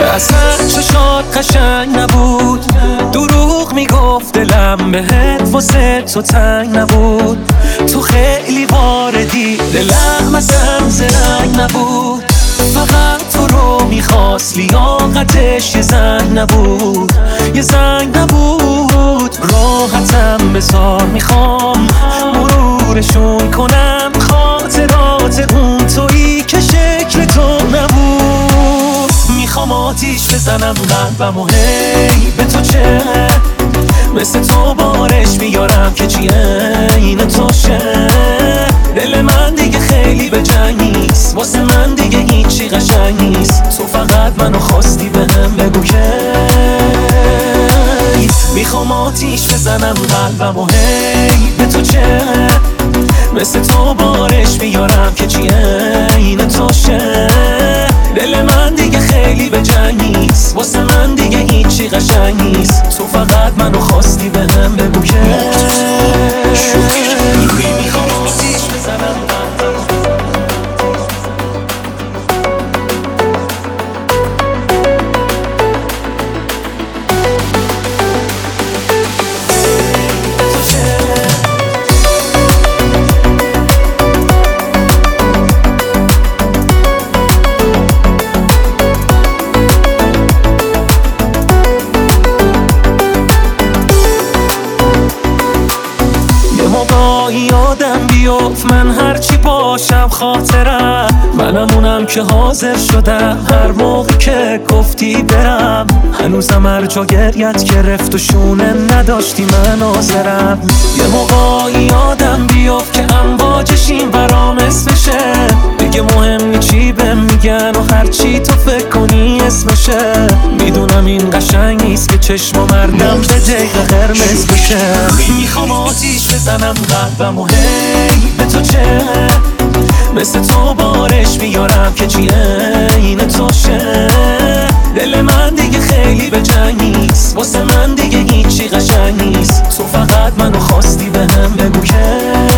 اصلا چشات قشنگ نبود، دروغ میگفت دلم بهت واسه تو تنگ نبود. تو خیلی واردی دلم اصلا زرنگ نبود، فقط تو رو میخواست لیاقتش یه زنگ نبود، یه زنگ نبود. راحتم بذار میخوام مرورشون کنم، خاطرات اون تویی که شکل تو نبود. میخوام آتیش بزنم قلبم و هی به تو چه، مثل تو بارش میارم که چیه این توشه. دل من دیگه خیلی به جنگ نیست، واسه من دیگه هیچی قشنگ نیست. تو فقط منو خواستی بهم بگو که میخوام آتیش بزنم قلبم و هی به تو چه، مثل تو بارش میارم که چیه این توشه. دل من دیگه خیلی به جنگ نیست، واسه من دیگه هیچی قشنگ نیست. تو فقط منو خواستی بهم بگو که میخوام آتیش بزنم قلبم. یادم بیفت من هرچی باشم خاطرم، منم اونم که حاضر شدم هر موقع که گفتی برم. هنوزم هر جا گریت گرفت و شونه نداشتی من حاضرم. یه موقع یادم بیفت که امواجشیم برام اسمشه، دیگه مهم نی چی بهم میگن و هرچی تو فکر کنی اسمشه. میدونم این قشنگ نیست که چشم مردم به دقیقه قرمز بشه. میخوام آتیش بزنم قلبم و هی به تو چه، مثل تو بارش میارم که چیه این توشه. دل من دیگه خیلی به جنگ نیست، واسه من دیگه هیچی قشنگ نیست. تو فقط منو خواستی بهم بگو که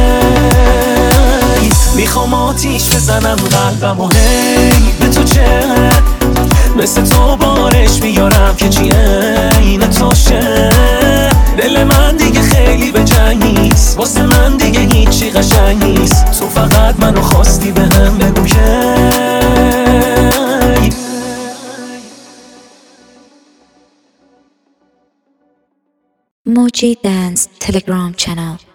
میخوام آتیش بزنم قلبم و هی به تو چه، مثل تو بارش میارم که چیه این توشه. دل من دیگه خیلی به جنگ نیست، واسه من دیگه هیچی قشنگ نیست. تو فقط منو خواستی بهم بگو که Moji Dance Telegram channel.